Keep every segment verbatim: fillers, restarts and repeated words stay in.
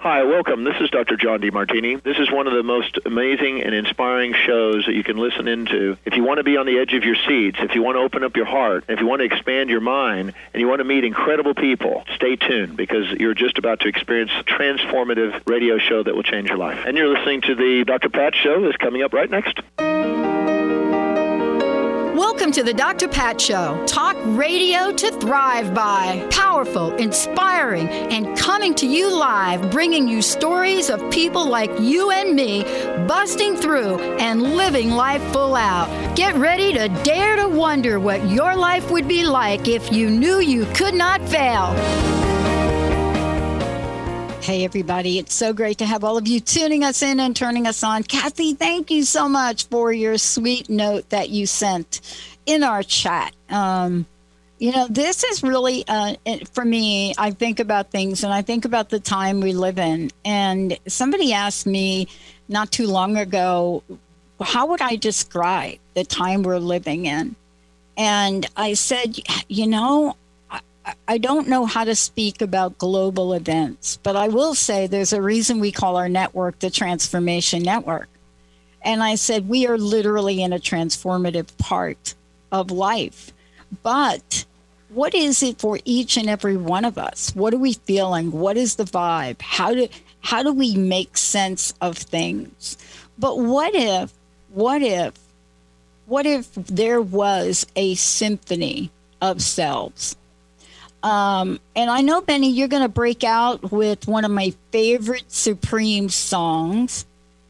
Hi, welcome. This is Doctor John DeMartini. This is one of the most amazing and inspiring shows that you can listen into. If you want to be on the edge of your seats, if you want to open up your heart, if you want to expand your mind, and you want to meet incredible people, stay tuned because you're just about to experience a transformative radio show that will change your life. And you're listening to the Doctor Pat Show that's coming up right next. Welcome to the Doctor Pat Show. Talk radio to thrive by. Powerful, inspiring, and coming to you live, bringing you stories of people like you and me, busting through and living life full out. Get ready to dare to wonder what your life would be like if you knew you could not fail. Hey, everybody. It's so great to have all of you tuning us in and turning us on. Kathy, thank you so much for your sweet note that you sent in our chat. Um, you know, this is really, uh, for me, I think about things and I think about the time we live in. And somebody asked me not too long ago, how would I describe the time we're living in? And I said, you know, I don't know how to speak about global events, but I will say there's a reason we call our network the Transformation Network. And I said, we are literally in a transformative part of life. But what is it for each and every one of us? What are we feeling? What is the vibe? How do, how do we make sense of things? But what if, what if, what if there was a symphony of selves? Um, and I know, Benny, you're going to break out with one of my favorite Supreme songs,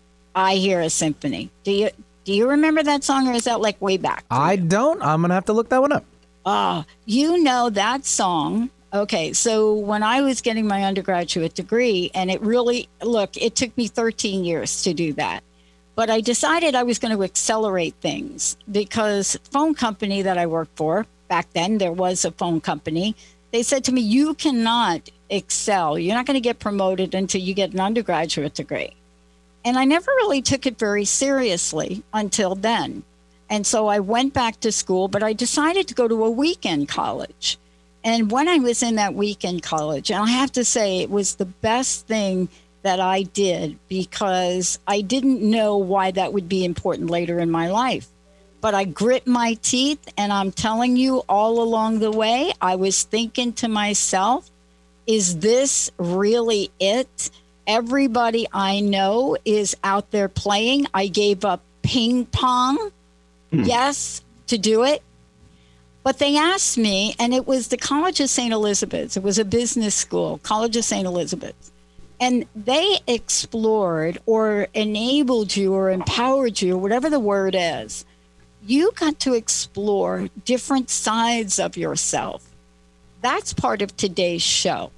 I Hear a Symphony. Do you do you remember that song, or is that like way back? I you? don't. I'm going to have to look that one up. Uh, you know that song. Okay, so when I was getting my undergraduate degree, and it really, look, it took me thirteen years to do that. But I decided I was going to accelerate things because phone company that I worked for, back then there was a phone company, they said to me, you cannot excel. You're not going to get promoted until you get an undergraduate degree. And I never really took it very seriously until then. And so I went back to school, but I decided to go to a weekend college. And when I was in that weekend college, and I have to say it was the best thing that I did because I didn't know why that would be important later in my life. But I grit my teeth, and I'm telling you, all along the way, I was thinking to myself, is this really it? Everybody I know is out there playing. I gave up ping pong, hmm. yes, to do it. But they asked me, and it was the College of Saint Elizabeth's. It was a business school, College of Saint Elizabeth's. And they explored or enabled you or empowered you, whatever the word is. You got to explore different sides of yourself. That's part of today's show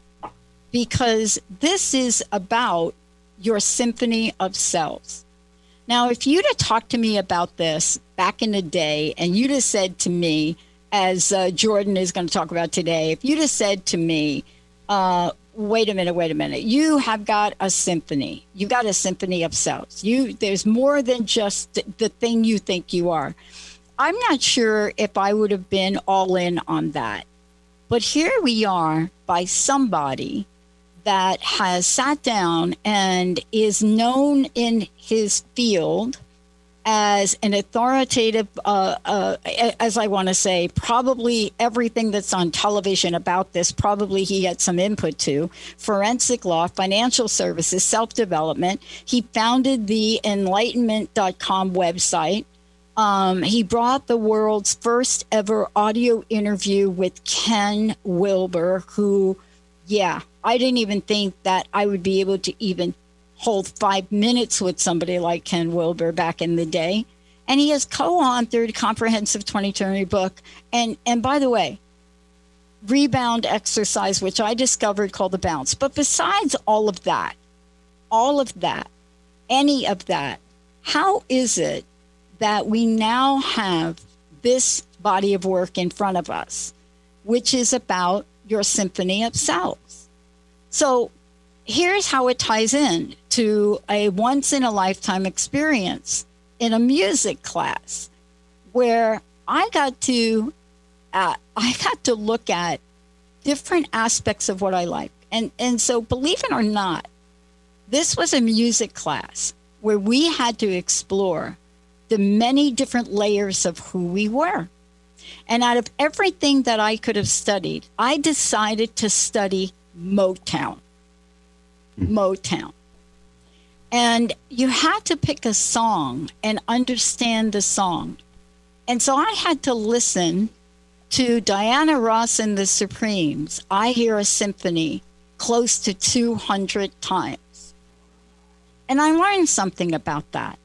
because this is about your symphony of selves. Now, if you'd have talked to me about this back in the day and you'd have said to me, as uh, Jordan is going to talk about today, if you'd have said to me, uh, wait a minute, wait a minute, you have got a symphony. You've got a symphony of selves. You, there's more than just the thing you think you are. I'm not sure if I would have been all in on that. But here we are by somebody that has sat down and is known in his field as an authoritative, uh, uh, as I want to say, probably everything that's on television about this, probably he had some input to, forensic law, financial services, self-development. He founded the enlightenment dot com website. Um, he brought the world's first ever audio interview with Ken Wilber, who, yeah, I didn't even think that I would be able to even hold five minutes with somebody like Ken Wilber back in the day. And he has co-authored a comprehensive twenty twenty book. And, and by the way, rebound exercise, which I discovered called The Bounce. But besides all of that, all of that, any of that, how is it that we now have this body of work in front of us, which is about your symphony of selves? So here's how it ties in to a once-in-a-lifetime experience in a music class where I got to uh, I got to look at different aspects of what I like. And, and so believe it or not, This was a music class where we had to explore the many different layers of who we were. And out of everything that I could have studied, I decided to study Motown. Motown. And you had to pick a song and understand the song. And so I had to listen to Diana Ross and the Supremes, I Hear a Symphony, close to two hundred times. And I learned something about that.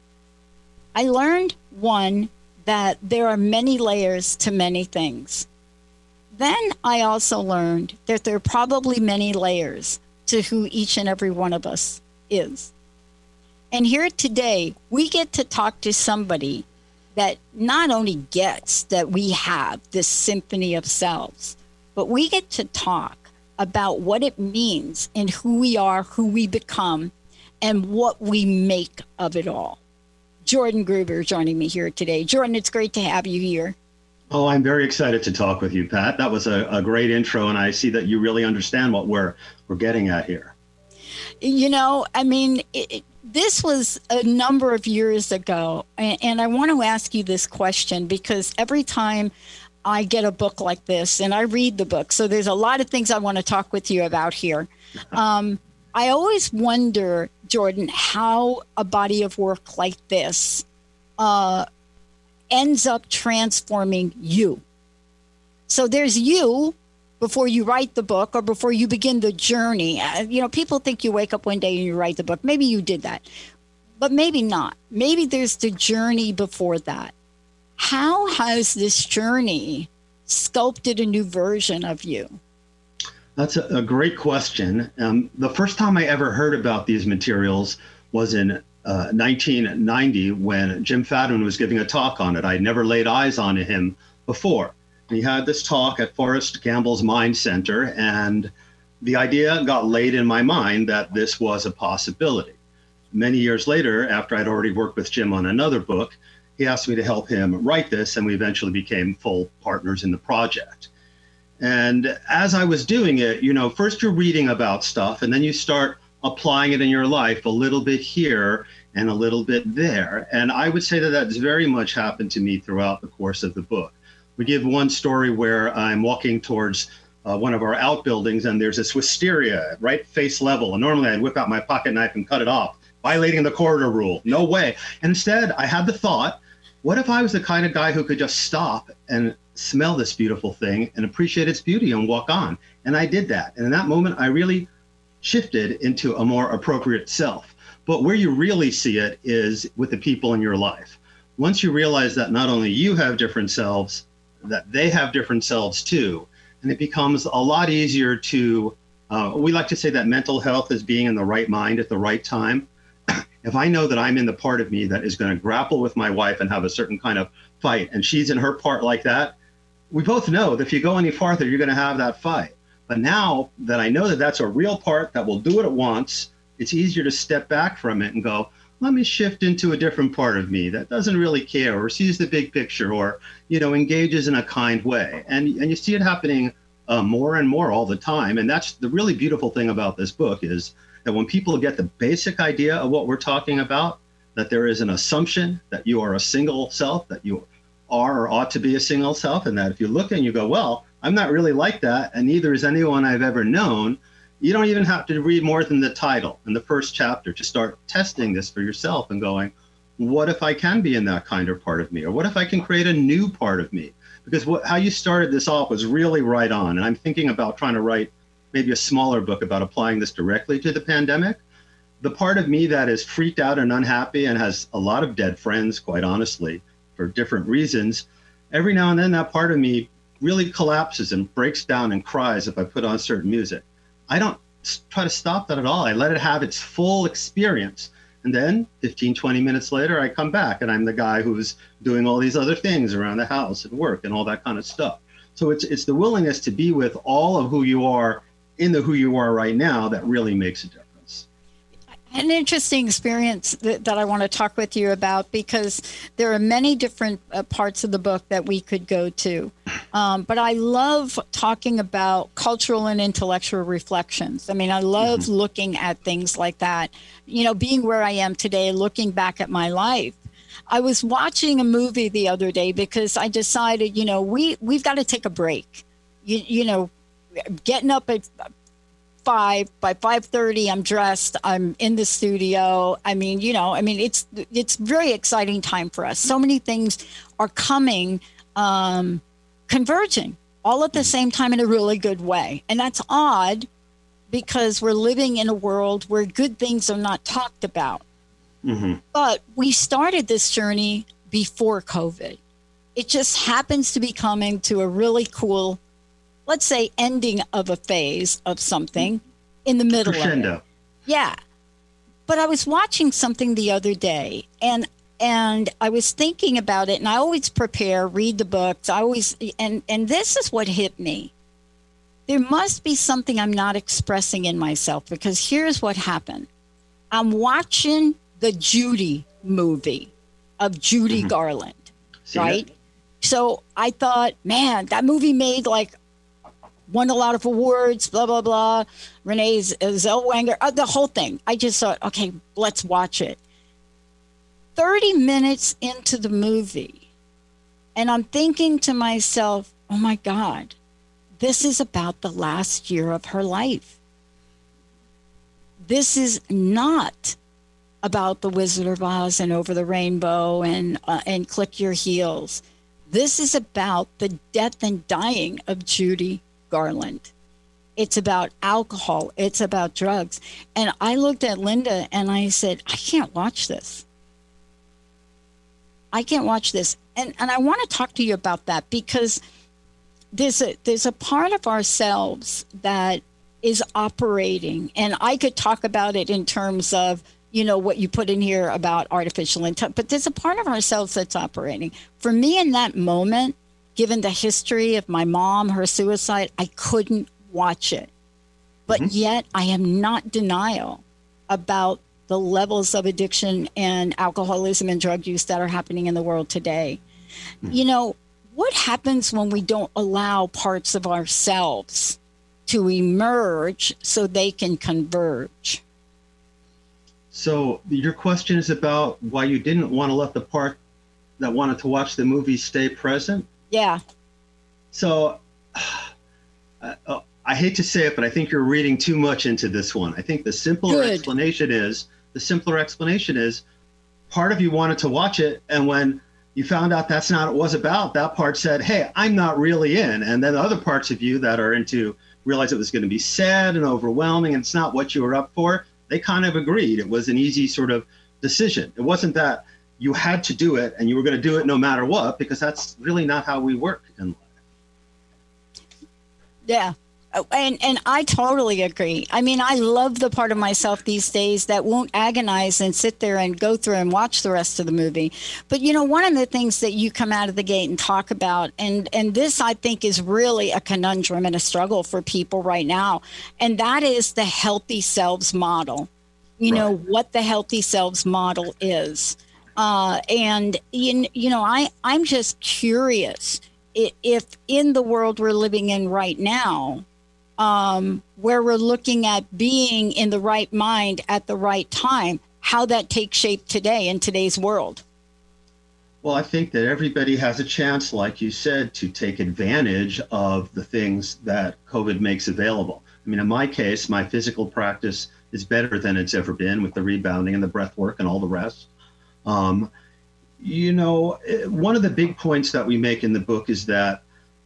I learned, one, that there are many layers to many things. Then I also learned that there are probably many layers to who each and every one of us is. And here today, we get to talk to somebody that not only gets that we have this symphony of selves, but we get to talk about what it means in who we are, who we become, and what we make of it all. Jordan Gruber joining me here today. Jordan, it's great to have you here. Oh, I'm very excited to talk with you, Pat. That was a, a great intro, and I see that you really understand what we're we're getting at here. You know, I mean, it, this was a number of years ago, and, and I want to ask you this question because every time I get a book like this, and I read the book, so there's a lot of things I want to talk with you about here. Um, I always wonder, Jordan, how a body of work like this uh, ends up transforming you. So there's you before you write the book or before you begin the journey. Uh, you know, people think you wake up one day and you write the book. Maybe you did that, but maybe not. Maybe there's the journey before that. How has this journey sculpted a new version of you? That's a, a great question. Um, the first time I ever heard about these materials was in uh, nineteen ninety when Jim Fadiman was giving a talk on it. I'd never laid eyes on him before. He had this talk at Forrest Gamble's Mind Center, and the idea got laid in my mind that this was a possibility. Many years later, after I'd already worked with Jim on another book, he asked me to help him write this, and we eventually became full partners in the project. And as I was doing it, you know, first you're reading about stuff, and then you start applying it in your life a little bit here and a little bit there. And I would say that that's very much happened to me throughout the course of the book. We give one story where I'm walking towards uh, one of our outbuildings, and there's this wisteria right face level. And normally I'd whip out my pocket knife and cut it off, violating the corridor rule. No way. And instead, I had the thought, what if I was the kind of guy who could just stop and smell this beautiful thing and appreciate its beauty and walk on? And I did that. And in that moment, I really shifted into a more appropriate self. But where you really see it is with the people in your life. Once you realize that not only you have different selves, that they have different selves too. And it becomes a lot easier to, uh, we like to say that mental health is being in the right mind at the right time. If I know that I'm in the part of me that is going to grapple with my wife and have a certain kind of fight, and she's in her part like that, we both know that if you go any farther, you're going to have that fight. But now that I know that that's a real part that will do what it wants, it's easier to step back from it and go, let me shift into a different part of me that doesn't really care or sees the big picture or, you know, engages in a kind way. And and you see it happening uh, more and more all the time. And that's the really beautiful thing about this book is that when people get the basic idea of what we're talking about, that there is an assumption that you are a single self, that you are or ought to be a single self, and that if you look and you go, well, I'm not really like that, and neither is anyone I've ever known, you don't even have to read more than the title in the first chapter to start testing this for yourself and going, what if I can be in that kind of part of me? Or what if I can create a new part of me? Because what, how you started this off was really right on. And I'm thinking about trying to write maybe a smaller book about applying this directly to the pandemic. The part of me that is freaked out and unhappy and has a lot of dead friends, quite honestly, for different reasons, every now and then that part of me really collapses and breaks down and cries if I put on certain music. I don't try to stop that at all. I let it have its full experience. And then fifteen, twenty minutes later, I come back and I'm the guy who's doing all these other things around the house and work and all that kind of stuff. So it's it's the willingness to be with all of who you are in the who you are right now that really makes a difference. An interesting experience that, that I want to talk with you about, because there are many different uh, parts of the book that we could go to. Um, but I love talking about cultural and intellectual reflections. I mean, I love mm-hmm. looking at things like that. You know, being where I am today, looking back at my life. I was watching a movie the other day because I decided, you know, we, we've got to take a break. You, you know, getting up at five, by five thirty, I'm dressed, I'm in the studio. I mean, you know, I mean, it's it's very exciting time for us. So many things are coming, um, converging all at the same time in a really good way. And that's odd because we're living in a world where good things are not talked about. Mm-hmm. But we started this journey before COVID. It just happens to be coming to a really cool, let's say, ending of a phase of something in the middle Crescendo. Of it. Yeah. But I was watching something the other day and and I was thinking about it, and I always prepare, read the books. I always and and this is what hit me. There must be something I'm not expressing in myself, because here's what happened. I'm watching the Judy movie of Judy mm-hmm. Garland, See right? That? So I thought, man, that movie made like won a lot of awards, blah, blah, blah. Renee Zellweger, uh, the whole thing. I just thought, okay, let's watch it. thirty minutes into the movie, and I'm thinking to myself, oh my God, this is about the last year of her life. This is not about The Wizard of Oz and Over the Rainbow and uh, and Click Your Heels. This is about the death and dying of Judy Garland. It's about alcohol. It's about drugs. And I looked at Linda and I said, I can't watch this. I can't watch this. And and I want to talk to you about that, because there's a there's a part of ourselves that is operating. And I could talk about it in terms of, you know, what you put in here about artificial intelligence, but there's a part of ourselves that's operating. For me in that moment, given the history of my mom, her suicide, I couldn't watch it. But mm-hmm. yet I am not denial about the levels of addiction and alcoholism and drug use that are happening in the world today. Mm-hmm. You know, what happens when we don't allow parts of ourselves to emerge so they can converge? So your question is about why you didn't want to let the part that wanted to watch the movie stay present? Yeah. So uh, uh, I hate to say it, but I think you're reading too much into this one. I think the simpler Good. explanation is, the simpler explanation is part of you wanted to watch it. And when you found out that's not what it was about, that part said, hey, I'm not really in. And then the other parts of you that are into realized it was going to be sad and overwhelming and it's not what you were up for. They kind of agreed. It was an easy sort of decision. It wasn't that you had to do it and you were going to do it no matter what, because that's really not how we work in life. Yeah. And and I totally agree. I mean, I love the part of myself these days that won't agonize and sit there and go through and watch the rest of the movie. But, you know, one of the things that you come out of the gate and talk about, and, and this, I think, is really a conundrum and a struggle for people right now, and that is the healthy selves model. You right. know, what the healthy selves model is. Uh, and, you, you know, I, I'm just curious if in the world we're living in right now, Um, where we're looking at being in the right mind at the right time, how that takes shape today in today's world. Well, I think that everybody has a chance, like you said, to take advantage of the things that COVID makes available. I mean, in my case, my physical practice is better than it's ever been with the rebounding and the breath work and all the rest. Um, you know, one of the big points that we make in the book is that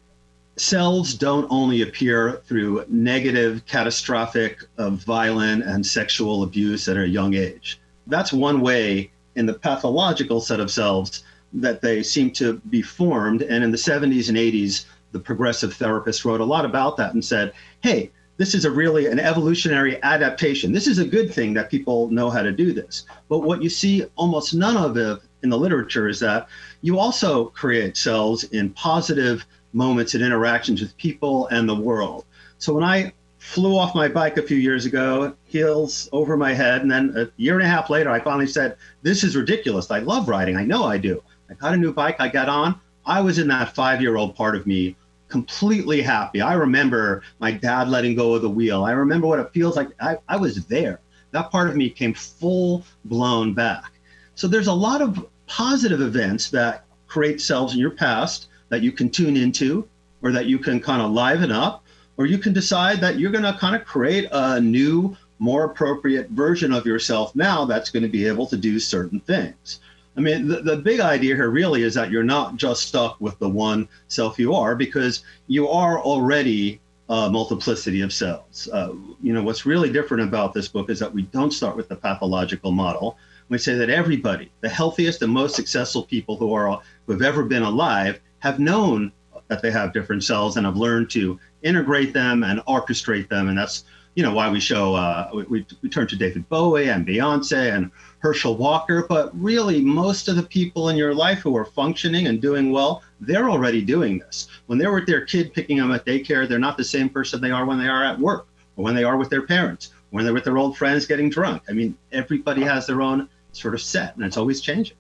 selves don't only appear through negative, catastrophic, uh, violent, and sexual abuse at a young age. That's one way in the pathological set of selves that they seem to be formed. And in the seventies and eighties, the progressive therapists wrote a lot about that and said, hey, this is a really an evolutionary adaptation. This is a good thing that people know how to do this. But what you see almost none of it in the literature is that you also create cells in positive moments and interactions with people and the world. So when I flew off my bike a few years ago, heels over my head. And then a year and a half later, I finally said, this is ridiculous. I love riding. I know I do. I got a new bike. I got on. I was in that five-year-old part of me, completely happy. I remember my dad letting go of the wheel. I remember what it feels like. I, I was there. That part of me came full blown back. So there's a lot of positive events that create selves in your past that you can tune into, or that you can kind of liven up, or you can decide that you're going to kind of create a new, more appropriate version of yourself now that's going to be able to do certain things. I mean, the, the big idea here really is that you're not just stuck with the one self you are, because you are already a multiplicity of selves. Uh, you know, what's really different about this book is that we don't start with the pathological model. We say that everybody, the healthiest and most successful people who are who have ever been alive, have known that they have different selves and have learned to integrate them and orchestrate them. And that's, you know, why we show, uh, we, we turn to David Bowie and Beyonce and Herschel Walker, but really most of the people in your life who are functioning and doing well, they're already doing this. When they're with their kid picking them at daycare, they're not the same person they are when they are at work, or when they are with their parents, or when they're with their old friends getting drunk. I mean, everybody has their own sort of set, and it's always changing.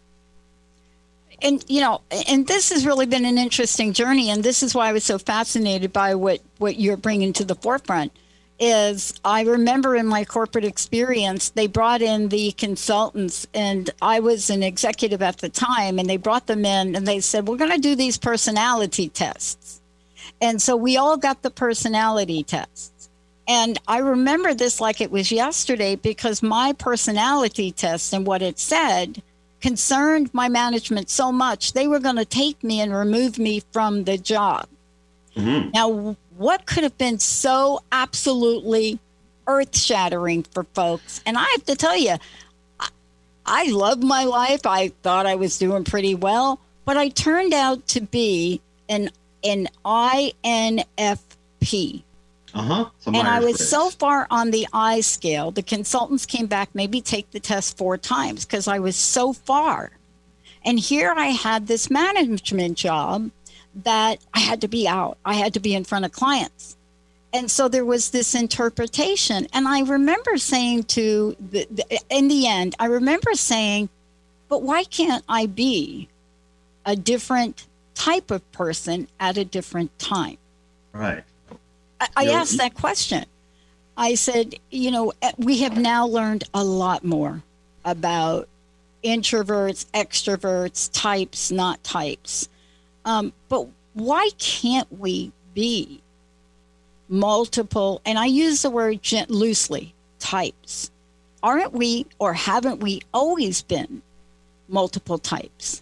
And, you know, and this has really been an interesting journey. And this is why I was so fascinated by what, what you're bringing to the forefront. Is I remember in my corporate experience, they brought in the consultants, and I was an executive at the time, and they brought them in and they said, we're going to do these personality tests. And so we all got the personality tests. And I remember this like it was yesterday, because my personality test and what it said concerned my management so much, they were going to take me and remove me from the job. Mm-hmm. Now, what could have been so absolutely earth-shattering for folks? And I have to tell you, I, I love my life. I thought I was doing pretty well, but I turned out to be an, an I N F P. Uh-huh. And I was so far on the I scale, the consultants came back, maybe take the test four times because I was so far. And here I had this management job that I had to be out. I had to be in front of clients. And so there was this interpretation. And I remember saying to, the, the, in the end, I remember saying, but why can't I be a different type of person at a different time? Right. I, I asked that question. I said, you know, we have now learned a lot more about introverts, extroverts, types, not types. Um, but why can't we be multiple, and I use the word loosely, types? Aren't we, or haven't we always been multiple types?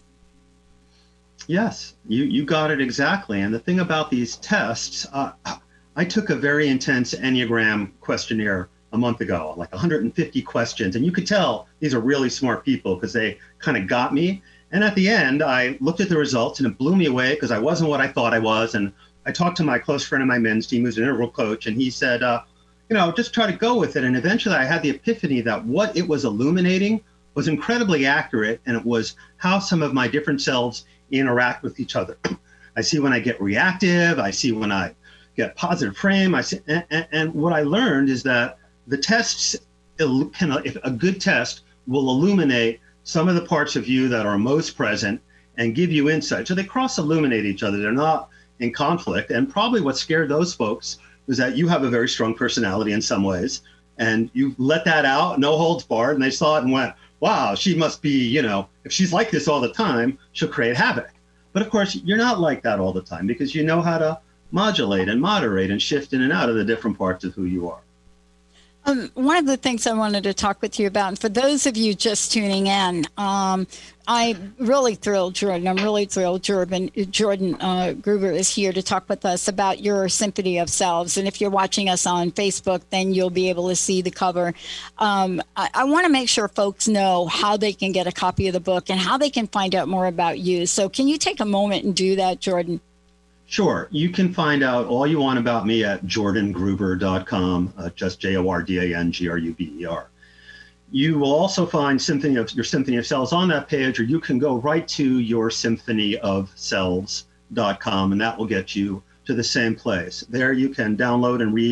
Yes, you, you got it exactly. And the thing about these tests, uh, I took a very intense Enneagram questionnaire a month ago, like one hundred fifty questions. And you could tell these are really smart people because they kind of got me. And at the end, I looked at the results and it blew me away because I wasn't what I thought I was. And I talked to my close friend of my men's team, who's an integral coach, and he said, uh, you know, just try to go with it. And eventually I had the epiphany that what it was illuminating was incredibly accurate. And it was how some of my different selves interact with each other. I see when I get reactive. I see when I get positive frame. I see, and, and, and what I learned is that the tests, can, if a good test will illuminate some of the parts of you that are most present and give you insight. So they cross-illuminate each other. They're not in conflict. And probably what scared those folks was that you have a very strong personality in some ways, and you let that out, no holds barred, and they saw it and went, wow, she must be, you know, if she's like this all the time, she'll create havoc. But of course, you're not like that all the time because you know how to modulate and moderate and shift in and out of the different parts of who you are. Um, one of the things I wanted to talk with you about, and for those of you just tuning in, um, I'm really thrilled, Jordan. I'm really thrilled Jordan, Jordan uh, Gruber is here to talk with us about your Symphony of Selves. And if you're watching us on Facebook, then you'll be able to see the cover. Um, I, I want to make sure folks know how they can get a copy of the book and how they can find out more about you. So can you take a moment and do that, Jordan? Sure. You can find out all you want about me at jordan gruber dot com, uh, just J O R D A N G R U B E R. You will also find Symphony of your Symphony of Selves on that page, or you can go right to your symphony of selves dot com, and that will get you to the same place. There you can download and read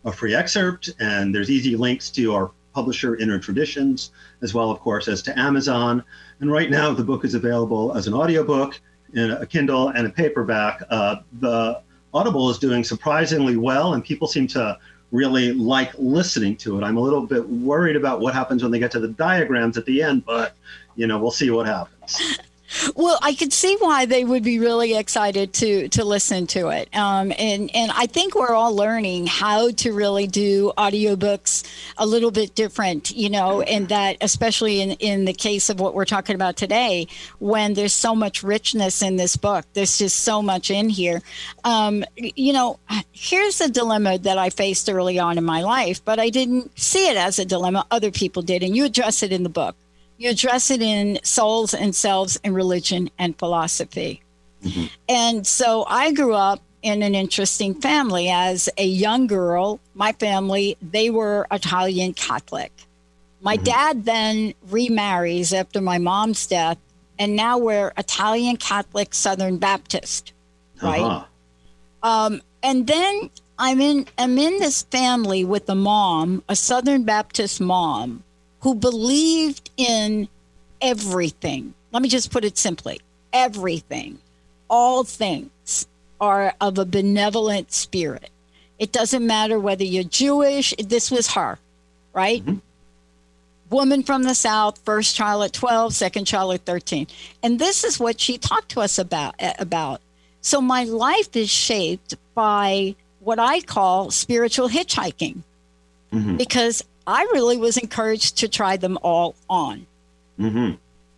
a free excerpt, and there's easy links to our publisher, Inner Traditions, as well, of course, as to Amazon. And right now, the book is available as an audiobook, in a Kindle, and a paperback. Uh, the Audible is doing surprisingly well, and people seem to really like listening to it. I'm a little bit worried about what happens when they get to the diagrams at the end, but, you know, we'll see what happens. Well, I could see why they would be really excited to to listen to it. Um, and, and I think we're all learning how to really do audiobooks a little bit different, you know, and that especially in, in the case of what we're talking about today, when there's so much richness in this book, there's just so much in here. Um, you know, here's a dilemma that I faced early on in my life, but I didn't see it as a dilemma. Other people did, and you address it in the book. You address it in Souls and Selves in Religion and Philosophy. Mm-hmm. And so I grew up in an interesting family. As a young girl, my family, they were Italian Catholic. My mm-hmm. dad then remarries after my mom's death, and now we're Italian Catholic Southern Baptist, right? Uh-huh. Um, and then I'm in, I'm in this family with a mom, a Southern Baptist mom, who believed in everything. Let me just put it simply, everything. All things are of a benevolent spirit. It doesn't matter whether you're Jewish. This was her, right? Mm-hmm. Woman from the South, first child at twelve, second child at thirteen. And this is what she talked to us about. about. So my life is shaped by what I call spiritual hitchhiking, mm-hmm. because I really was encouraged to try them all on. Mm-hmm.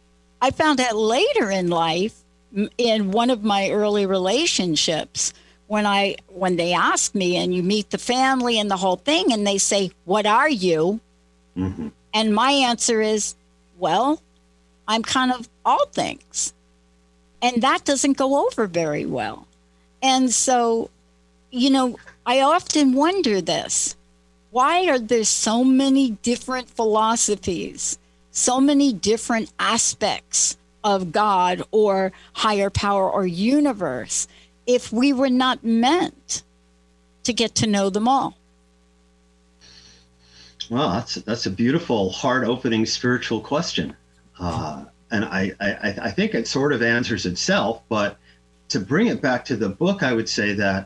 I found out later in life, in one of my early relationships, when I when they ask me, and you meet the family and the whole thing, and they say, "What are you?" Mm-hmm. And my answer is, "Well, I'm kind of all things," and that doesn't go over very well. And so, you know, I often wonder this. Why are there so many different philosophies, so many different aspects of God or higher power or universe, if we were not meant to get to know them all? Well, that's that's a beautiful, heart-opening spiritual question, uh, and I, I I think it sort of answers itself. But to bring it back to the book, I would say that,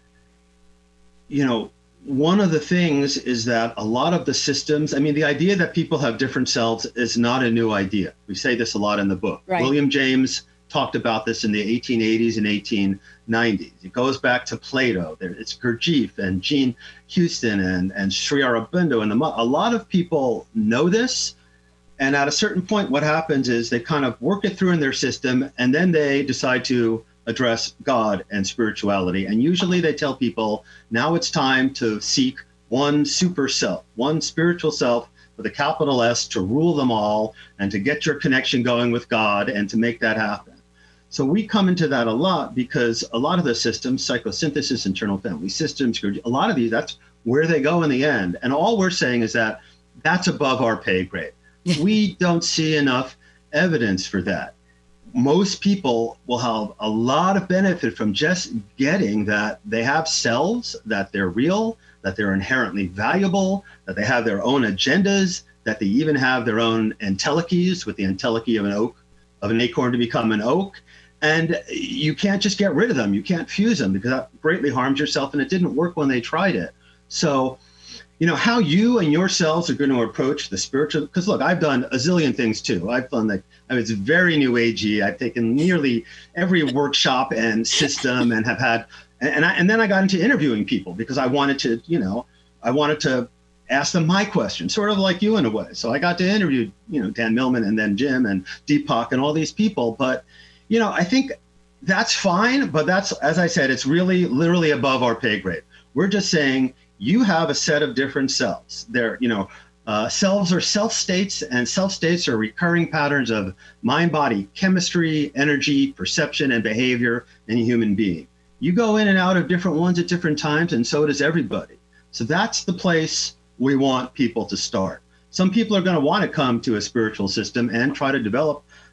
you know, one of the things is that a lot of the systems, I mean, the idea that people have different selves is not a new idea. We say this a lot in the book. Right. William James talked about this in the eighteen eighties and eighteen nineties. It goes back to Plato. There, it's Gurdjieff and Jean Houston and, and Sri Aurobindo. And a lot of people know this. And at a certain point, what happens is they kind of work it through in their system, and then they decide to address God and spirituality. And usually they tell people, now it's time to seek one super self, one spiritual self with a capital S, to rule them all and to get your connection going with God and to make that happen. So we come into that a lot because a lot of the systems, psychosynthesis, internal family systems, a lot of these, that's where they go in the end. And all we're saying is that that's above our pay grade. We don't see enough evidence for that. Most people will have a lot of benefit from just getting that they have selves, that they're real, that they're inherently valuable, that they have their own agendas, that they even have their own entelechies, with the entelechy of an oak, of an acorn to become an oak. And you can't just get rid of them. You can't fuse them, because that greatly harms yourself, and it didn't work when they tried it. So, you know, how you and yourselves are going to approach the spiritual, because look, I've done a zillion things too. I've done like, I was very new agey. I've taken nearly every workshop and system and have had, and I, and then I got into interviewing people because I wanted to, you know, I wanted to ask them my questions, sort of like you in a way. So I got to interview, you know, Dan Millman and then Jim and Deepak and all these people. But, you know, I think that's fine. But that's, as I said, it's really literally above our pay grade. We're just saying, you have a set of different selves. They're, you know, uh, selves are self states, and self states are recurring patterns of mind body chemistry, energy, perception, and behavior in a human being. You go in and out of different ones at different times, and so does everybody. So that's the place we want people to start. Some people are going to want to come to a spiritual system and try to develop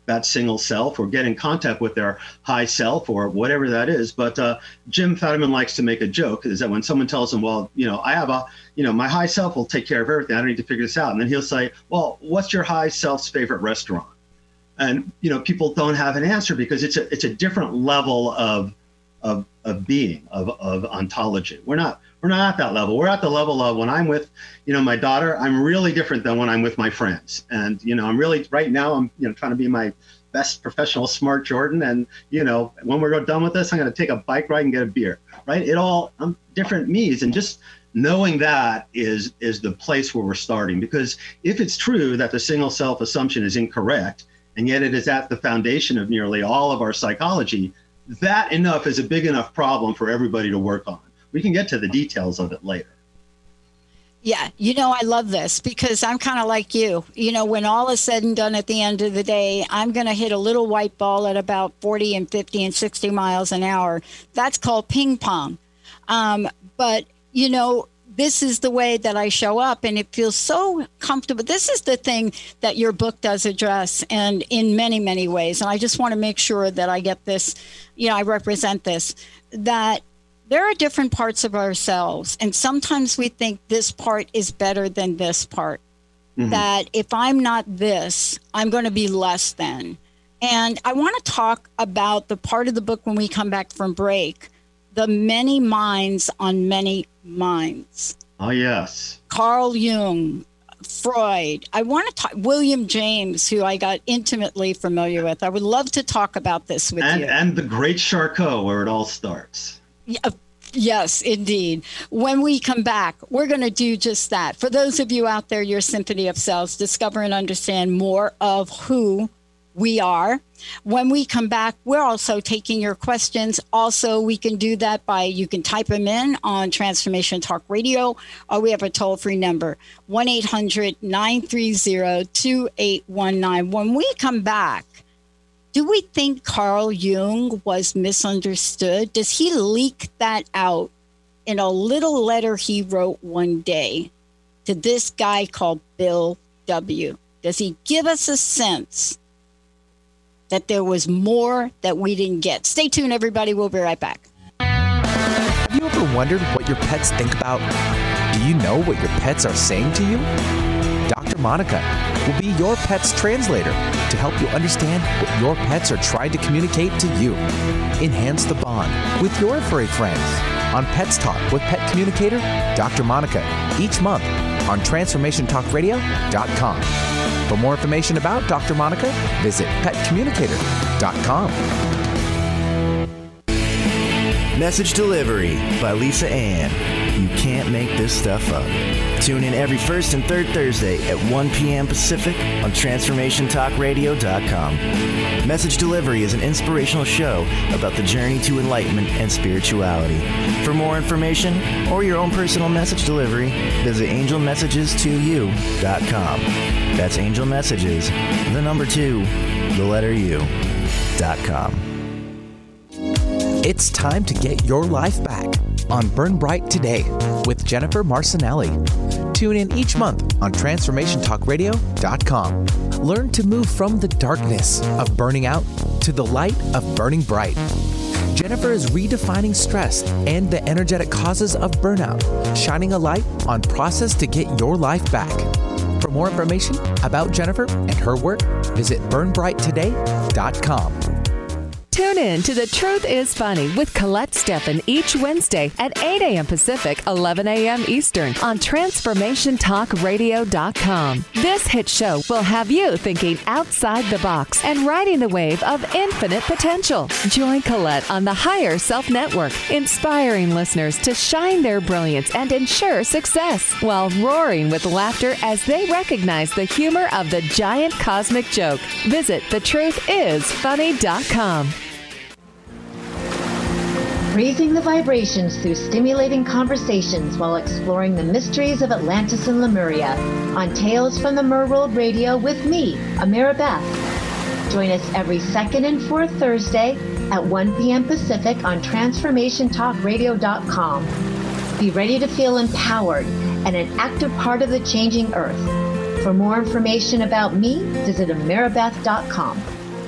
that single self or get in contact with their high self or whatever that is. But uh, Jim Fadiman likes to make a joke is that when someone tells him, well, you know, I have a, you know, my high self will take care of everything. I don't need to figure this out. And then he'll say, well, what's your high self's favorite restaurant? And, you know, people don't have an answer because it's a it's a different level of of of being, of of ontology. We're not we're not at that level. We're at the level of when I'm with, you know, my daughter, I'm really different than when I'm with my friends. And, you know, I'm really right now I'm, you know, trying to be my best professional smart Jordan. And, you know, when we're done with this, I'm going to take a bike ride and get a beer, right? It all I'm different me's. And just knowing that is is the place where we're starting. Because if it's true that the single self assumption is incorrect, and yet it is at the foundation of nearly all of our psychology, that enough is a big enough problem for everybody to work on. We can get to the details of it later. Yeah, you know, I love this because I'm kind of like you. You know, when all is said and done at the end of the day, I'm going to hit a little white ball at about forty and fifty and sixty miles an hour. That's called ping pong. Um, but, you know, this is the way that I show up, and it feels so comfortable. This is the thing that your book does address, and in many, many ways. And I just want to make sure that I get this, you know, I represent this, that there are different parts of ourselves. And sometimes we think this part is better than this part, mm-hmm. that if I'm not this, I'm going to be less than. And I want to talk about the part of the book when we come back from break, the many minds on many minds. Oh, yes. Carl Jung, Freud. I want to talk, William James, who I got intimately familiar with. I would love to talk about this with and, you. And the great Charcot, where it all starts. Yeah, yes, indeed. When we come back, we're going to do just that. For those of you out there, your Symphony of Selves, discover and understand more of who we are. When we come back, we're also taking your questions. Also, we can do that by, you can type them in on Transformation Talk Radio, or we have a toll-free number, one eight hundred nine three zero two eight one nine. When we come back, do we think Carl Jung was misunderstood? Does he leak that out in a little letter he wrote one day to this guy called Bill W? Does he give us a sense that there was more that we didn't get? Stay tuned, everybody. We'll be right back. Have you ever wondered what your pets think about? Do you know what your pets are saying to you? Doctor Monica will be your pet's translator to help you understand what your pets are trying to communicate to you. Enhance the bond with your furry friends on Pets Talk with Pet Communicator Doctor Monica each month on transformation talk radio dot com. For more information about Doctor Monica, visit pet communicator dot com. Message Delivery by Lisa Ann. You can't make this stuff up. Tune in every first and third Thursday at one p.m. Pacific on transformation talk radio dot com. Message Delivery is an inspirational show about the journey to enlightenment and spirituality. For more information or your own personal message delivery, visit angel messages to you dot com. That's Angel Messages, the number two, the letter U, dot com. It's time to get your life back on Burn Bright Today with Jennifer Marcinelli. Tune in each month on transformation talk radio dot com. Learn to move from the darkness of burning out to the light of burning bright. Jennifer is redefining stress and the energetic causes of burnout, shining a light on process to get your life back. For more information about Jennifer and her work, visit burn bright today dot com. Tune in to The Truth is Funny with Colette Steffen each Wednesday at eight a.m. Pacific, eleven a.m. Eastern on transformation talk radio dot com. This hit show will have you thinking outside the box and riding the wave of infinite potential. Join Colette on the Higher Self Network, inspiring listeners to shine their brilliance and ensure success while roaring with laughter as they recognize the humor of the giant cosmic joke. Visit the truth is funny dot com. Raising the vibrations through stimulating conversations while exploring the mysteries of Atlantis and Lemuria on Tales from the Merworld Radio with me, Amira Beth. Join us every second and fourth Thursday at one p.m. Pacific on transformation talk radio dot com. Be ready to feel empowered and an active part of the changing earth. For more information about me, visit amira beth dot com.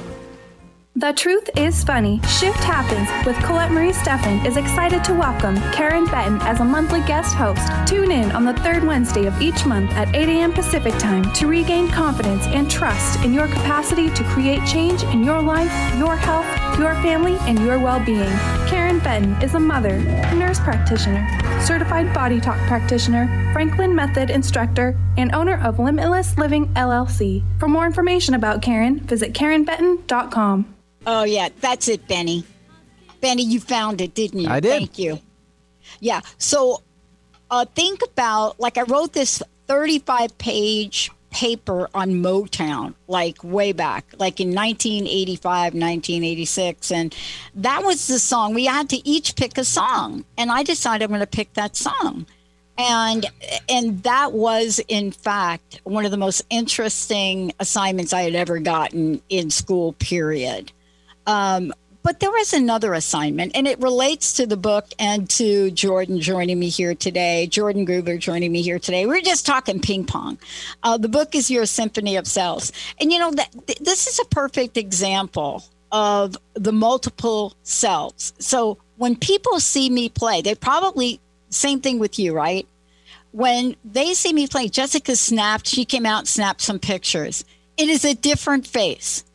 The Truth is Funny. Shift Happens with Colette Marie Steffen is excited to welcome Karen Benton as a monthly guest host. Tune in on the third Wednesday of each month at eight a.m. Pacific Time to regain confidence and trust in your capacity to create change in your life, your health, your family, and your well-being. Karen Benton is a mother, nurse practitioner, certified body talk practitioner, Franklin Method instructor, and owner of Limitless Living L L C. For more information about Karen, visit karen benton dot com. Oh, yeah, that's it, Benny. Benny, you found it, didn't you? I did. Thank you. Yeah, so uh, think about, like I wrote this thirty-five page paper on Motown, like way back, like in nineteen eighty-five, nineteen eighty-six. And that was the song. We had to each pick a song. And I decided I'm going to pick that song. And and that was, in fact, one of the most interesting assignments I had ever gotten in school, period. Um, but there was another assignment, and it relates to the book and to Jordan joining me here today, Jordan Gruber joining me here today. We're just talking ping pong. Uh, the book is Your Symphony of Selves. And, you know, that, th- this is a perfect example of the multiple selves. So when people see me play, they probably, same thing with you, right? When they see me play, Jessica snapped, she came out and snapped some pictures. It is a different face.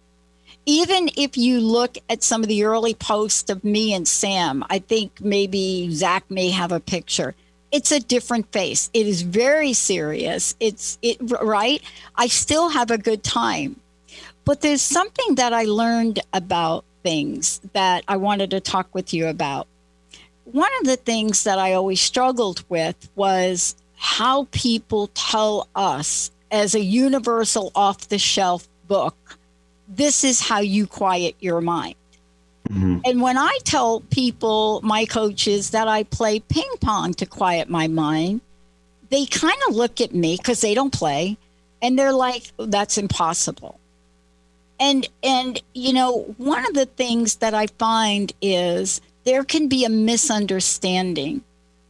Even if you look at some of the early posts of me and Sam, I think maybe Zach may have a picture. It's a different face. It is very serious. It's it right. I still have a good time, but there's something that I learned about things that I wanted to talk with you about. One of the things that I always struggled with was how people tell us as a universal off-the-shelf book, this is how you quiet your mind. Mm-hmm. And when I tell people, my coaches, that I play ping pong to quiet my mind, they kind of look at me because they don't play, and they're like, that's impossible. And, and you know, one of the things that I find is there can be a misunderstanding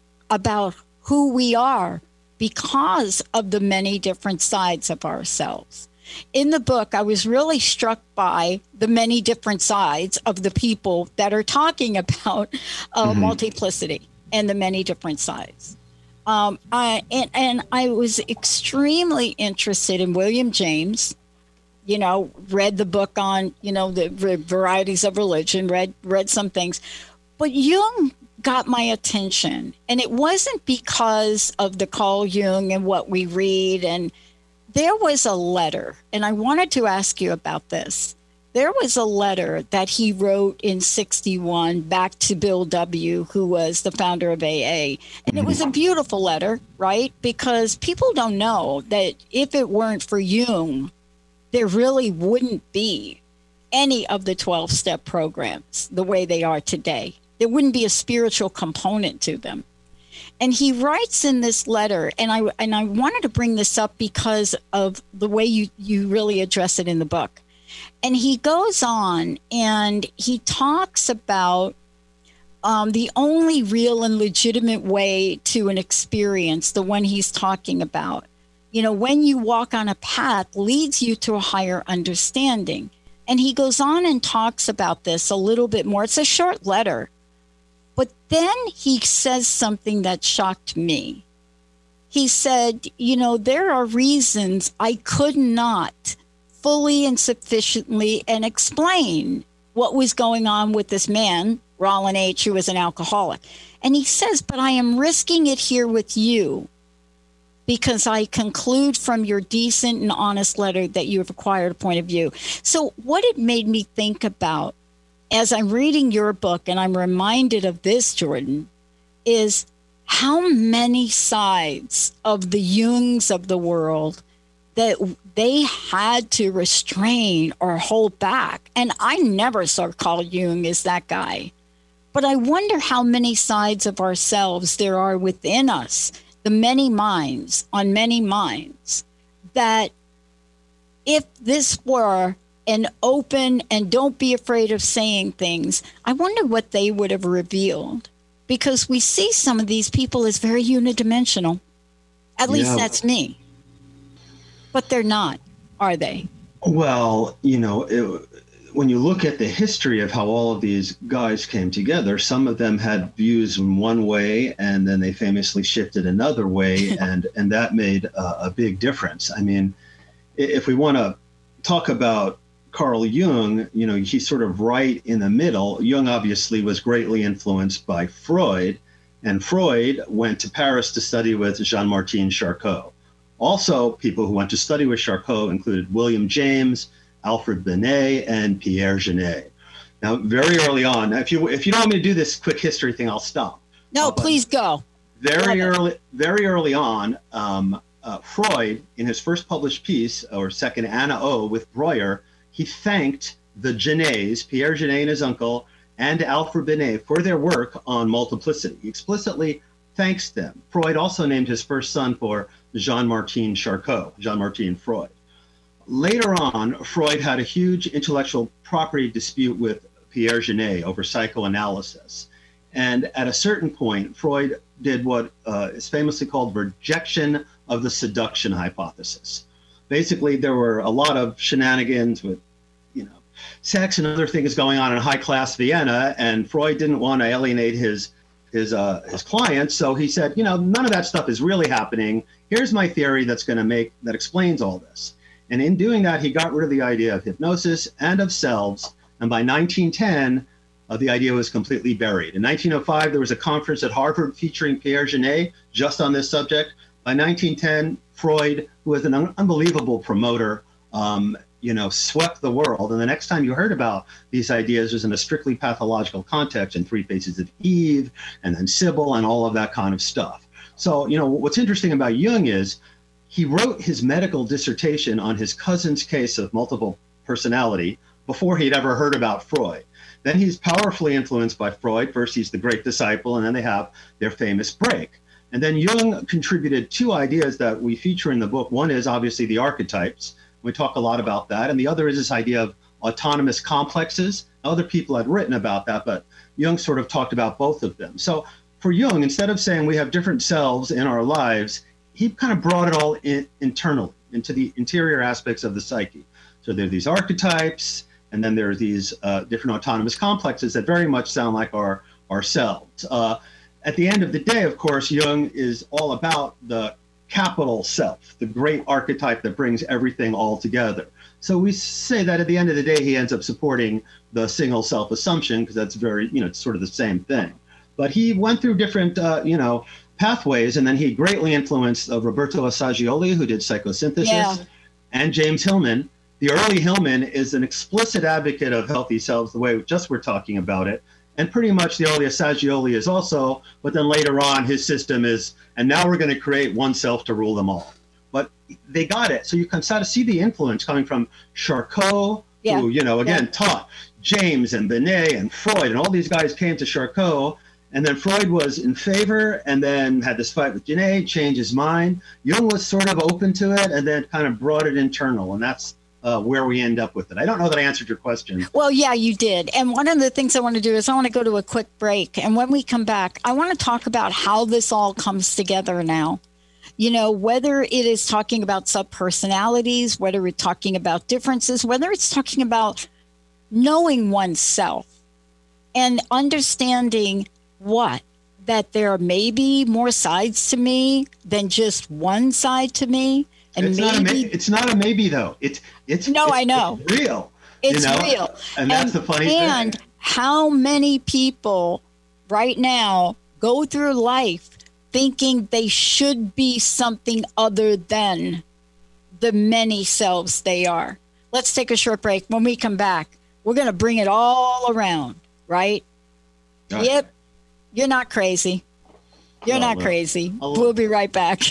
about who we are because of the many different sides of ourselves. In the book, I was really struck by the many different sides of the people that are talking about uh, mm-hmm. multiplicity and the many different sides. Um, I, and, and I was extremely interested in William James, you know, read the book on, you know, the varieties of religion, read, read some things. But Jung got my attention, and it wasn't because of the Carl Jung and what we read. And there was a letter, and I wanted to ask you about this. There was a letter that he wrote in sixty-one back to Bill W., who was the founder of A A. And it was a beautiful letter, right? Because people don't know that if it weren't for Jung, there really wouldn't be any of the twelve-step programs the way they are today. There wouldn't be a spiritual component to them. And he writes in this letter, and I and I wanted to bring this up because of the way you, you really address it in the book. And he goes on and he talks about um, the only real and legitimate way to an experience, the one he's talking about, you know, when you walk on a path, leads you to a higher understanding. And he goes on and talks about this a little bit more. It's a short letter. But then he says something that shocked me. He said, you know, there are reasons I could not fully and sufficiently and explain what was going on with this man, Rollin H., who was an alcoholic. And he says, but I am risking it here with you because I conclude from your decent and honest letter that you have acquired a point of view. So what it made me think about as I'm reading your book, and I'm reminded of this, Jordan, is how many sides of the Jungs of the world that they had to restrain or hold back. And I never saw Carl Jung as that guy. But I wonder how many sides of ourselves there are within us, the many minds on many minds, that if this were an open and don't be afraid of saying things, I wonder what they would have revealed. Because we see some of these people as very unidimensional. At least yeah. That's me. But they're not, are they? Well, you know, it, when you look at the history of how all of these guys came together, some of them had views in one way, and then they famously shifted another way, and, and that made a, a big difference. I mean, if we want to talk about Carl Jung, you know, he's sort of right in the middle. Jung obviously was greatly influenced by Freud, and Freud went to Paris to study with Jean-Martin Charcot. Also, people who went to study with Charcot included William James, Alfred Binet, and Pierre Genet. Now, very early on, if you if you don't want me to do this quick history thing, I'll stop. No, uh, please go. Very early, very early on, um, uh, Freud, in his first published piece, or second Anna O with Breuer, he thanked the Genets, Pierre Genet and his uncle, and Alfred Binet for their work on multiplicity. He explicitly thanks them. Freud also named his first son for Jean-Martin Charcot, Jean-Martin Freud. Later on, Freud had a huge intellectual property dispute with Pierre Genet over psychoanalysis. And at a certain point, Freud did what uh, is famously called rejection of the seduction hypothesis. Basically, there were a lot of shenanigans with, you know, sex and other things going on in high-class Vienna, and Freud didn't want to alienate his his uh, his clients, so he said, you know, none of that stuff is really happening. Here's my theory that's going to make that explains all this. And in doing that, he got rid of the idea of hypnosis and of selves. And by nineteen ten, uh, the idea was completely buried. In nineteen oh five, there was a conference at Harvard featuring Pierre Genet just on this subject. By nineteen ten, Freud, who was an un- unbelievable promoter, um, you know, swept the world. And the next time you heard about these ideas was in a strictly pathological context, in Three Faces of Eve, and then Sybil, and all of that kind of stuff. So, you know, what's interesting about Jung is he wrote his medical dissertation on his cousin's case of multiple personality before he'd ever heard about Freud. Then he's powerfully influenced by Freud. First, he's the great disciple, and then they have their famous break. And then Jung contributed two ideas that we feature in the book. One is obviously the archetypes. We talk a lot about that. And the other is this idea of autonomous complexes. Other people had written about that, but Jung sort of talked about both of them. So for Jung, instead of saying we have different selves in our lives, he kind of brought it all in, internally, into the interior aspects of the psyche. So there are these archetypes, and then there are these uh, different autonomous complexes that very much sound like our ourselves. Uh, at the end of the day, of course, Jung is all about the capital self, the great archetype that brings everything all together. So we say that at the end of the day, he ends up supporting the single self assumption, because that's very, you know, it's sort of the same thing. But he went through different, uh, you know, pathways, and then he greatly influenced uh, Roberto Assagioli, who did psychosynthesis, yeah. and James Hillman. The early Hillman is an explicit advocate of healthy selves, the way just we're talking about it. And pretty much the early Assagioli is also, but then later on his system is, and now we're going to create one self to rule them all. But they got it. So you can sort of see the influence coming from Charcot, yeah. who, you know, again, yeah. taught James and Binet and Freud, and all these guys came to Charcot. And then Freud was in favor, and then had this fight with Genet, changed his mind. Jung was sort of open to it, and then kind of brought it internal. And that's uh, where we end up with it. I don't know that I answered your question. Well, yeah, you did. And one of the things I want to do is I want to go to a quick break. And when we come back, I want to talk about how this all comes together now. You know, whether it is talking about subpersonalities, whether we're talking about differences, whether it's talking about knowing oneself and understanding what? That there may be more sides to me than just one side to me. And it's, maybe, not a, it's not a maybe, though. It's it's No, it's, I know. It's real. It's you know? real. And that's and, the funny thing. And how many people right now go through life thinking they should be something other than the many selves they are? Let's take a short break. When we come back, we're going to bring it all around, right? Gotcha. Yep. You're not crazy. You're not crazy. We'll be right back.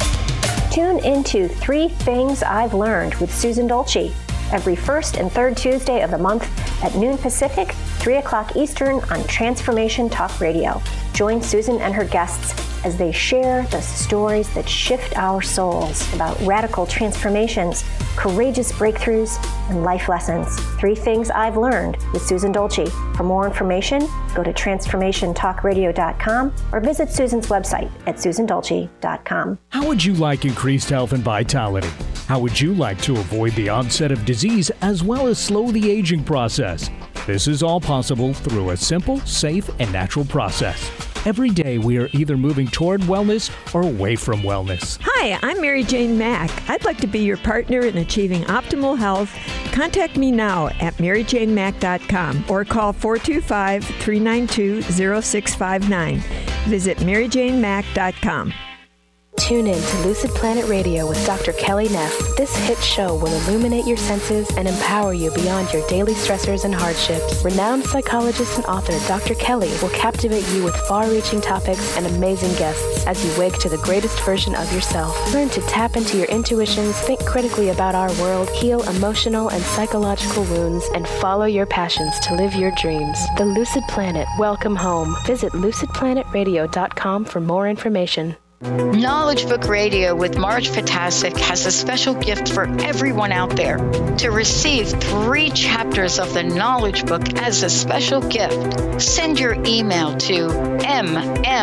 Tune into Three Things I've Learned with Susan Dolce every first and third Tuesday of the month at noon Pacific, three o'clock Eastern on Transformation Talk Radio. Join Susan and her guests as they share the stories that shift our souls about radical transformations, courageous breakthroughs, and life lessons. Three Things I've Learned with Susan Dolce. For more information, go to transformation talk radio dot com or visit Susan's website at susan dolce dot com. How would you like increased health and vitality? How would you like to avoid the onset of disease as well as slow the aging process? This is all possible through a simple, safe, and natural process. Every day we are either moving toward wellness or away from wellness. Hi, I'm Mary Jane Mack. I'd like to be your partner in achieving optimal health. Contact me now at mary jane mack dot com or call four two five, three nine two, zero six five nine. Visit mary jane mack dot com. Tune in to Lucid Planet Radio with Doctor Kelly Neff. This hit show will illuminate your senses and empower you beyond your daily stressors and hardships. Renowned psychologist and author Doctor Kelly will captivate you with far-reaching topics and amazing guests as you wake to the greatest version of yourself. Learn to tap into your intuitions, think critically about our world, heal emotional and psychological wounds, and follow your passions to live your dreams. The Lucid Planet, welcome home. Visit lucid planet radio dot com for more information. Knowledge Book Radio with Marge Fatasic has a special gift for everyone out there. To receive three chapters of the Knowledge Book as a special gift, send your email to m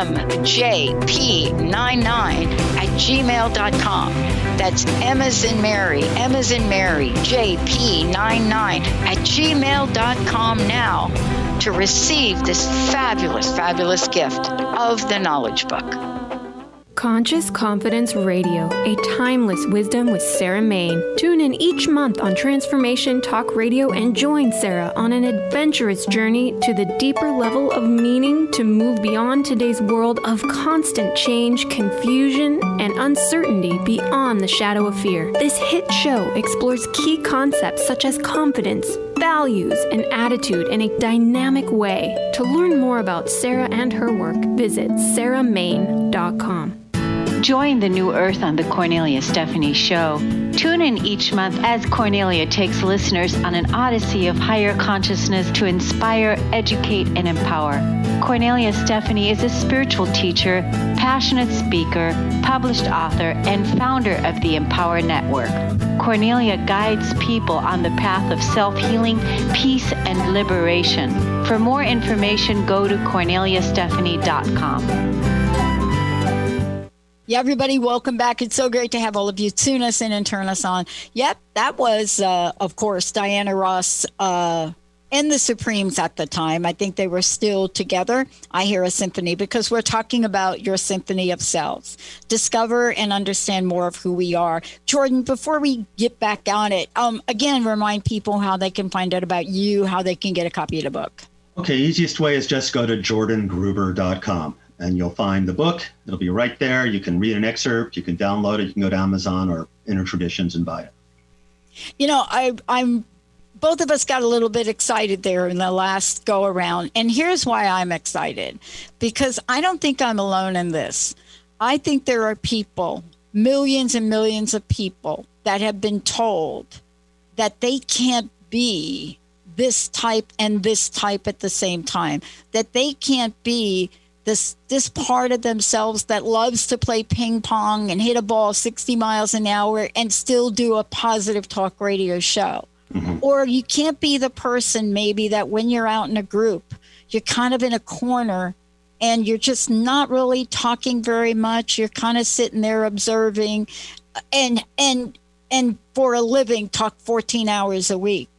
m j p nine nine at gmail dot com. That's M as in Mary, M as in Mary, J P nine nine at gmail dot com now to receive this fabulous, fabulous gift of the Knowledge Book. Conscious Confidence Radio, a timeless wisdom with Sarah Main. Tune in each month on Transformation Talk Radio and join Sarah on an adventurous journey to the deeper level of meaning to move beyond today's world of constant change, confusion, and uncertainty beyond the shadow of fear. This hit show explores key concepts such as confidence, values, and attitude in a dynamic way. To learn more about Sarah and her work, visit sarah main dot com. Join the New Earth on the Cornelia Stephanie Show. Tune in each month as Cornelia takes listeners on an odyssey of higher consciousness to inspire, educate, and empower. Cornelia Stephanie is a spiritual teacher, passionate speaker, published author, and founder of the Empower Network. Cornelia guides people on the path of self-healing, peace, and liberation. For more information, go to cornelia stephanie dot com. Yeah, everybody, welcome back. It's so great to have all of you tune us in and turn us on. Yep, that was, uh, of course, Diana Ross uh, and the Supremes at the time. I think they were still together. I Hear a Symphony, because we're talking about your symphony of selves. Discover and understand more of who we are. Jordan, before we get back on it, um, again, remind people how they can find out about you, how they can get a copy of the book. Okay, easiest way is just go to jordan gruber dot com. And you'll find the book. It'll be right there. You can read an excerpt. You can download it. You can go to Amazon or Inner Traditions and buy it. You know, I, I'm. Both of us got a little bit excited there in the last go around. And here's why I'm excited. Because I don't think I'm alone in this. I think there are people, millions and millions of people, that have been told that they can't be this type and this type at the same time. That they can't be This this part of themselves that loves to play ping pong and hit a ball sixty miles an hour and still do a positive talk radio show. Mm-hmm. Or you can't be the person maybe that when you're out in a group, you're kind of in a corner and you're just not really talking very much. You're kind of sitting there observing and and and for a living talk fourteen hours a week.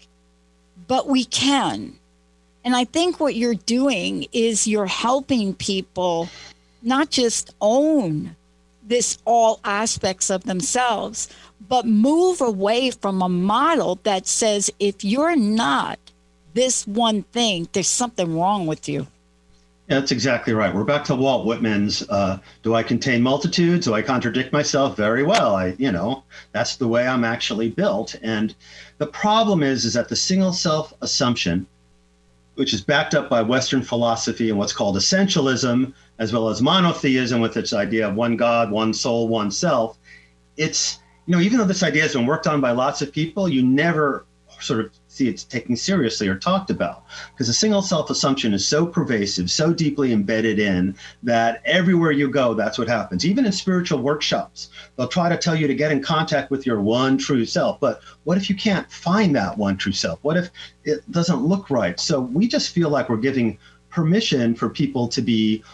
But we can. And I think what you're doing is you're helping people not just own this all aspects of themselves, but move away from a model that says if you're not this one thing, there's something wrong with you. Yeah, that's exactly right. We're back to Walt Whitman's, uh, do I contain multitudes? Do I contradict myself? Very well. I, you know, that's the way I'm actually built. And the problem is, is that the single self assumption, which is backed up by Western philosophy and what's called essentialism, as well as monotheism with its idea of one God, one soul, one self. It's, you know, even though this idea has been worked on by lots of people, you never sort of see it's taken seriously or talked about, because the single self assumption is so pervasive, so deeply embedded in that everywhere you go, that's what happens. Even in spiritual workshops, they'll try to tell you to get in contact with your one true self. But what if you can't find that one true self? What if it doesn't look right? So we just feel like we're giving permission for people to be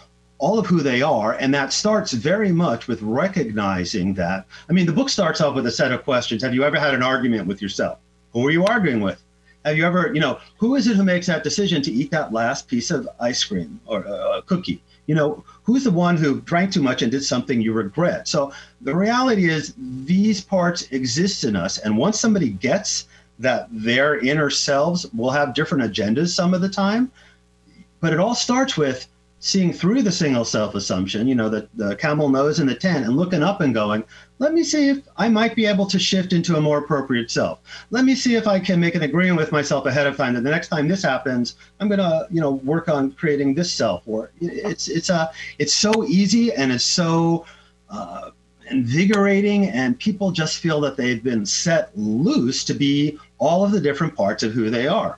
all of who they are. And that starts very much with recognizing that. I mean, the book starts off with a set of questions. Have you ever had an argument with yourself? Who are you arguing with? Have you ever, you know, who is it who makes that decision to eat that last piece of ice cream or a cookie? You know, who's the one who drank too much and did something you regret? So the reality is these parts exist in us. And once somebody gets that their inner selves will have different agendas some of the time, but it all starts with seeing through the single self assumption, you know, the, the camel nose in the tent, and looking up and going, let me see if I might be able to shift into a more appropriate self. Let me see if I can make an agreement with myself ahead of time that the next time this happens, I'm going to, you know, work on creating this self. Or it's it's a it's so easy, and it's so uh, invigorating, and people just feel that they've been set loose to be all of the different parts of who they are.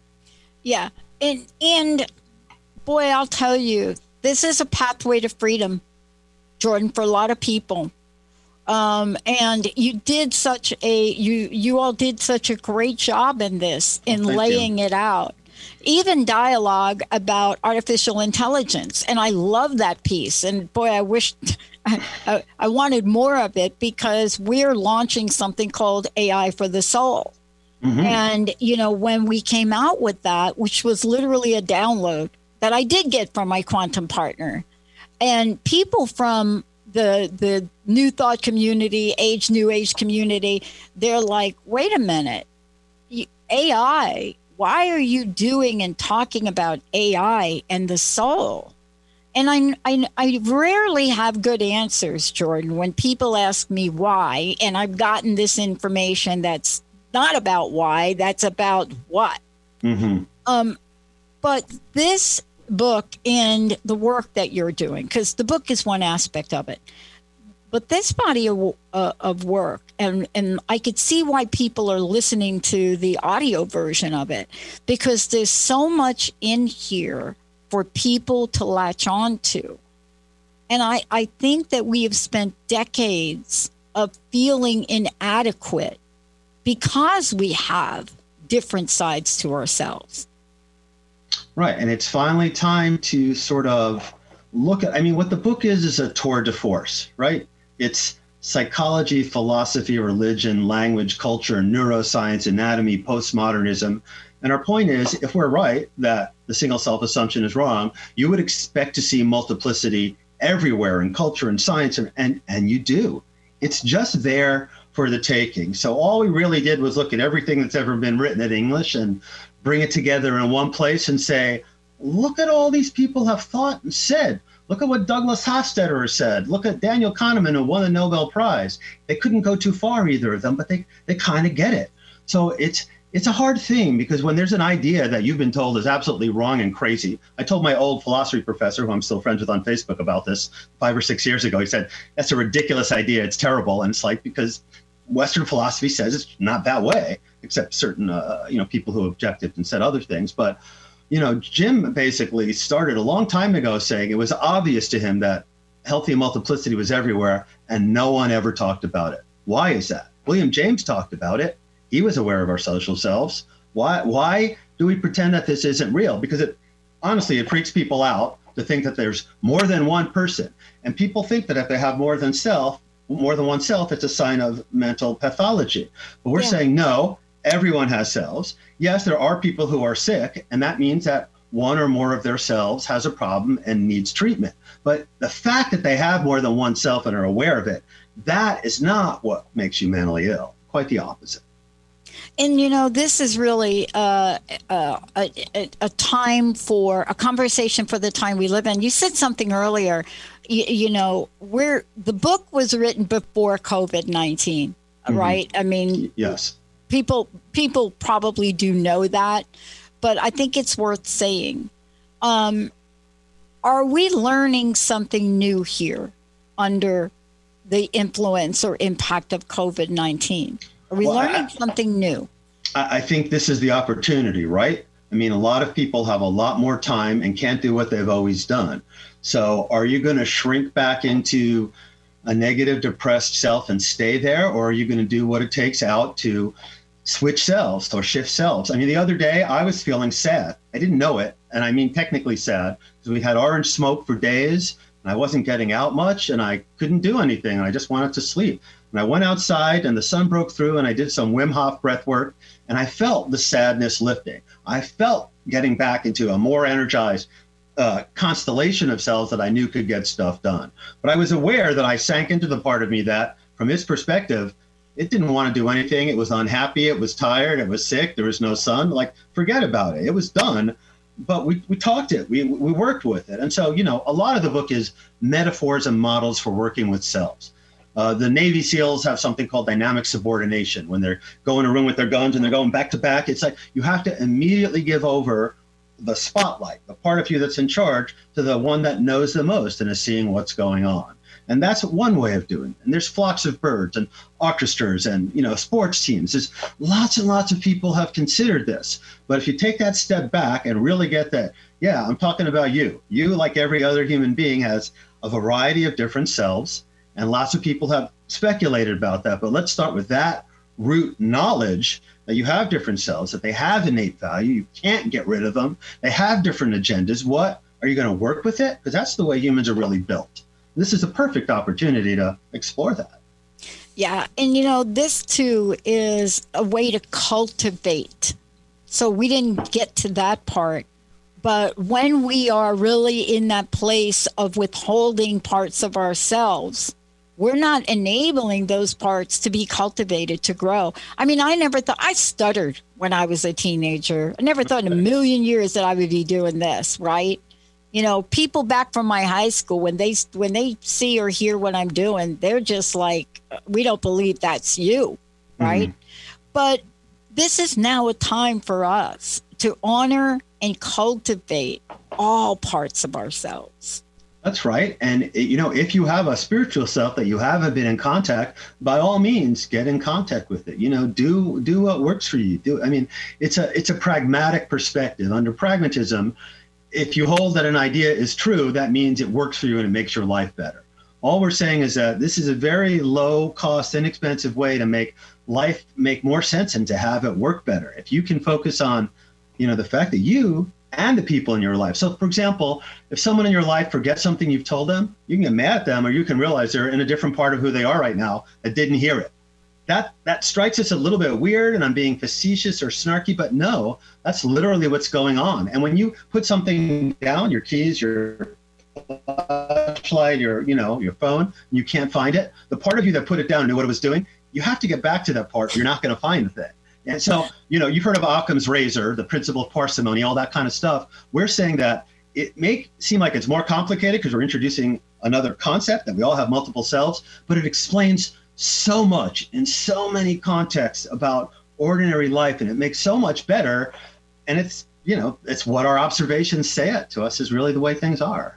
Yeah, and and. Boy, I'll tell you, this is a pathway to freedom, Jordan, for a lot of people. Um, and you did such a, you you all did such a great job in this, in Thank laying you. it out. Even dialogue about artificial intelligence. And I love that piece. And boy, I wish I, I wanted more of it, because we're launching something called A I for the Soul. Mm-hmm. And, you know, when we came out with that, which was literally a download that I did get from my quantum partner, and people from the the New Thought community, age New Age community, they're like, wait a minute, A I, why are you doing and talking about A I and the soul? And I, I, I rarely have good answers, Jordan, when people ask me why, and I've gotten this information that's not about why, that's about what. Mm-hmm. Um, but this book and the work that you're doing, because the book is one aspect of it, but this body of, uh, of work, and, and I could see why people are listening to the audio version of it, because there's so much in here for people to latch on to. And I, I think that we have spent decades of feeling inadequate because we have different sides to ourselves. Right. And it's finally time to sort of look at, I mean, what the book is, is a tour de force, right? It's psychology, philosophy, religion, language, culture, neuroscience, anatomy, postmodernism. And our point is, if we're right that the single self assumption is wrong, you would expect to see multiplicity everywhere in culture and science, and, and you do. It's just there for the taking. So all we really did was look at everything that's ever been written in English and bring it together in one place and say, look at all these people have thought and said. Look at what Douglas Hofstadter has said. Look at Daniel Kahneman, who won the Nobel Prize. They couldn't go too far, either of them, but they, they kind of get it. So it's it's a hard thing, because when there's an idea that you've been told is absolutely wrong and crazy. I told my old philosophy professor, who I'm still friends with on Facebook, about this five or six years ago. He said, that's a ridiculous idea. It's terrible. And it's like, because Western philosophy says it's not that way, except certain uh, you know, people who objected and said other things. But, you know, Jim basically started a long time ago saying it was obvious to him that healthy multiplicity was everywhere, and no one ever talked about it. Why is that? William James talked about it. He was aware of our social selves. Why why do we pretend that this isn't real? Because it honestly, it freaks people out to think that there's more than one person. And people think that if they have more than self, more than one self, it's a sign of mental pathology. But we're yeah. saying, no, everyone has selves. Yes, there are people who are sick, and that means that one or more of their selves has a problem and needs treatment. But the fact that they have more than one self and are aware of it, that is not what makes you mentally ill. Quite the opposite. And, you know, this is really uh, uh, a, a time for a conversation for the time we live in. You said something earlier, you, you know, we're, the book was written before COVID nineteen, mm-hmm. right? I mean, yes, people people probably do know that, but I think it's worth saying. Um, are we learning something new here under the influence or impact of COVID nineteen? Are we well, learning I, something new? I think this is the opportunity, right? I mean, a lot of people have a lot more time and can't do what they've always done. So are you going to shrink back into a negative, depressed self and stay there? Or are you going to do what it takes out to switch selves or shift selves. I mean, the other day I was feeling sad. I didn't know it. And I mean, technically sad, because we had orange smoke for days and I wasn't getting out much and I couldn't do anything. And I just wanted to sleep. And I went outside and the sun broke through and I did some Wim Hof breath work and I felt the sadness lifting. I felt getting back into a more energized uh, constellation of cells that I knew could get stuff done. But I was aware that I sank into the part of me that, from his perspective, it didn't want to do anything. It was unhappy. It was tired. It was sick. There was no sun. Like, forget about it. It was done. But we, we talked it. We, we worked with it. And so, you know, a lot of the book is metaphors and models for working with cells. Uh, the Navy SEALs have something called dynamic subordination. When they're going in a room with their guns and they're going back to back, it's like you have to immediately give over the spotlight, the part of you that's in charge, to the one that knows the most and is seeing what's going on. And that's one way of doing it. And there's flocks of birds and orchestras and, you know, sports teams. There's lots and lots of people have considered this. But if you take that step back and really get that, yeah, I'm talking about you. You, like every other human being, has a variety of different selves. And lots of people have speculated about that. But let's start with that root knowledge that you have different cells, that they have innate value. You can't get rid of them. They have different agendas. What? Are you going to work with it? Because that's the way humans are really built. This is a perfect opportunity to explore that. Yeah. And, you know, this, too, is a way to cultivate. So we didn't get to that part. But when we are really in that place of withholding parts of ourselves, we're not enabling those parts to be cultivated, to grow. I mean, I never thought, I stuttered when I was a teenager. I never thought in a million years that I would be doing this, right? You know, people back from my high school, when they when they see or hear what I'm doing, they're just like, we don't believe that's you, right? Mm-hmm. But this is now a time for us to honor and cultivate all parts of ourselves. That's right. And, you know, if you have a spiritual self that you haven't been in contact, by all means, get in contact with it. You know, do do what works for you. Do I mean, it's a it's a pragmatic perspective. Under pragmatism, if you hold that an idea is true, that means it works for you and it makes your life better. All we're saying is that this is a very low cost, inexpensive way to make life make more sense and to have it work better. If you can focus on, you know, the fact that you and the people in your life. So, for example, if someone in your life forgets something you've told them, you can get mad at them, or you can realize they're in a different part of who they are right now that didn't hear it. That that strikes us a little bit weird, and I'm being facetious or snarky, but no, that's literally what's going on. And when you put something down, your keys, your flashlight, your, you know, your phone, and you can't find it, the part of you that put it down knew what it was doing. You have to get back to that part, or you're not going to find the thing. And so, you know, you've heard of Occam's razor, the principle of parsimony, all that kind of stuff. We're saying that it may seem like it's more complicated because we're introducing another concept that we all have multiple selves, but it explains so much in so many contexts about ordinary life, and it makes so much better. And it's, you know, it's what our observations say it to us is really the way things are.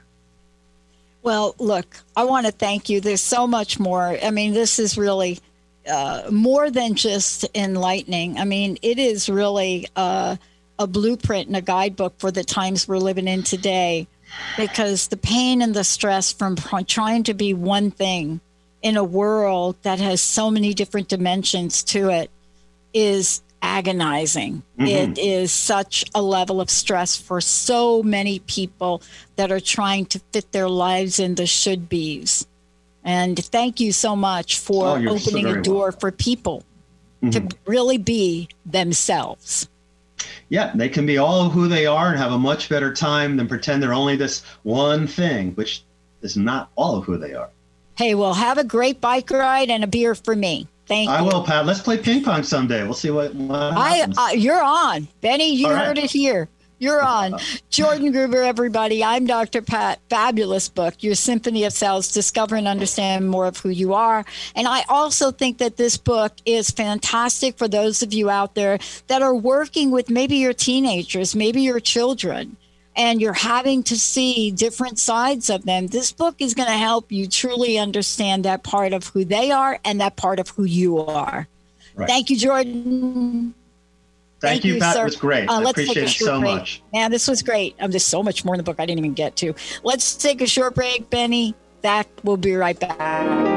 Well, look, I want to thank you. There's so much more. I mean, this is really uh, more than just enlightening. I mean, it is really uh, a blueprint and a guidebook for the times we're living in today, because the pain and the stress from trying to be one thing in a world that has so many different dimensions to it is agonizing. Mm-hmm. It is such a level of stress for so many people that are trying to fit their lives in the should-bes. And thank you so much for oh, opening so a door welcome. for people mm-hmm. to really be themselves. Yeah, they can be all who they are and have a much better time than pretend they're only this one thing, which is not all of who they are. Hey, well, have a great bike ride and a beer for me. Thank I you. will, Pat. Let's play ping pong someday. We'll see what, what happens. I, uh, you're on. Benny, you all heard right. it here. You're on. Jordan Gruber, everybody. I'm Doctor Pat. Fabulous book, Your Symphony of Cells, Discover and Understand More of Who You Are. And I also think that this book is fantastic for those of you out there that are working with maybe your teenagers, maybe your children, and you're having to see different sides of them. This book is going to help you truly understand that part of who they are and that part of who you are. Right. Thank you, Jordan. Thank, Thank you, Pat. Sir. It was great. Uh, I let's appreciate take a it short so break. much. Man, this was great. Um, there's so much more in the book I didn't even get to. Let's take a short break, Benny. That will be right back.